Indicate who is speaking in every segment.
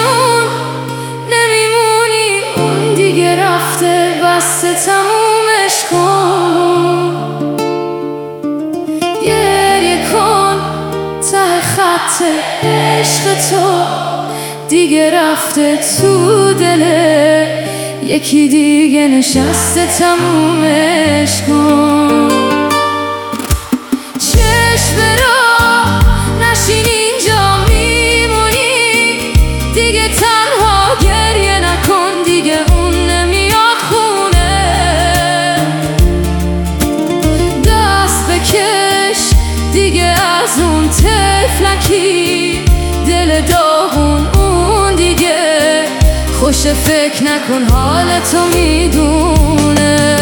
Speaker 1: اون نمیمونی، اون دیگه رفته، بس تمومش کن. گریه کن ته خط عشق تو دیگه رفته تو دله یکی دیگه نشسته، تمومش کن. چشم را نشین اینجا میمونی، دیگه تنها گریه نکن، دیگه اون نمیاد خونه. دست بکش دیگه از اون طفلکی، دل داغون اون دیگه خوشه، فکر نکن حالتو میدونه.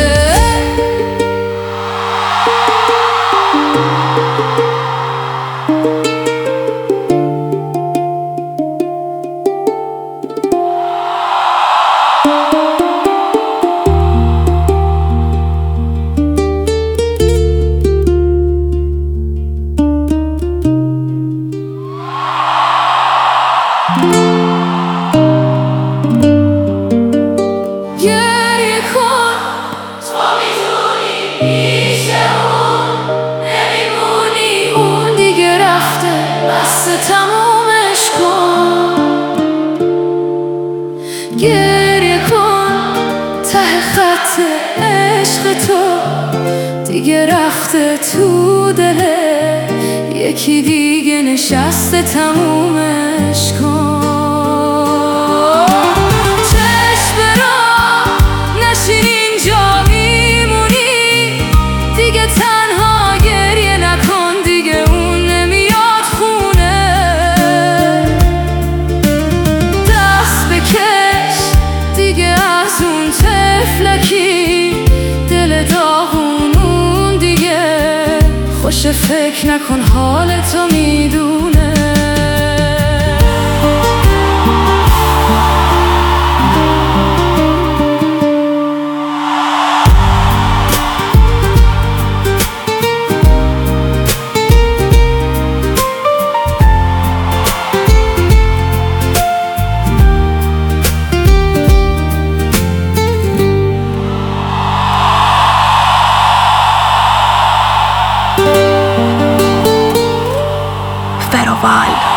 Speaker 1: گریه کن تو میدونی پیش اون نمیمونی، اون دیگه رفته، بس تمومش کن. گریه کن ته خط عشق تو دیگه رفته تو دله یکی دیگه نشسته، تمومش کن. دل داغون دیگه خوشه، فکر نکن حالتو میدونه.
Speaker 2: Feroval.